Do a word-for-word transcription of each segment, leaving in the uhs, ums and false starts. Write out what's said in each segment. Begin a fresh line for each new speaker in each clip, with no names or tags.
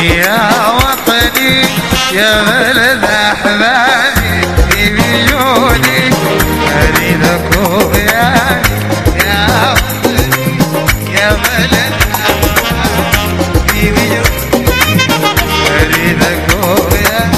يا وطني يا بلد أحبابي في وجودي أريدك وياي يا وطني يا بلد أحبابي في وجودي أريدك وياي.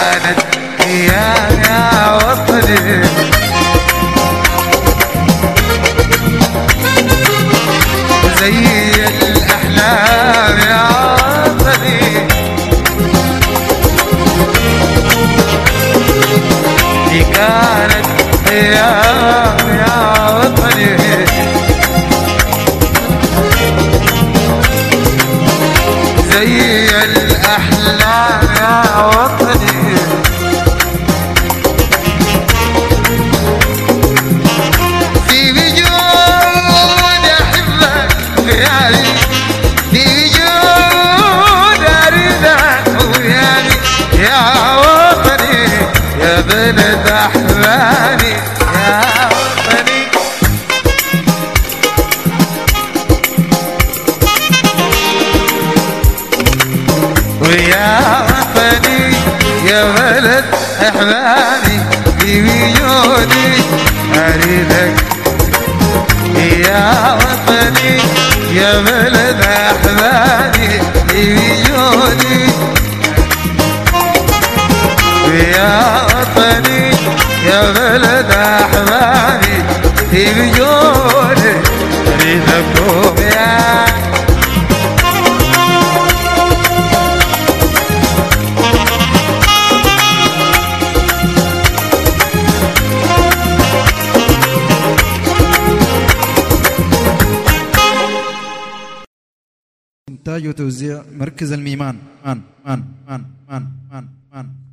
كانت أيام يا وطني زي الأحلام يا وطني دي كانت أيام يا وطني زي الأحلام يا وطني في وجود أحبك وياي في وجود أريدك وياي يا وطني يا بلد أحبابي يا وطني ويا وطني يا بلد أحبابي في وجودي أريدك يا وطني يا بلد أحبابي في وجودي يا وطني يا بلد أحبابي في وجودي أريدكم يا
إنتاج وتوزيع مركز الميمان مان مان مان مان مان مان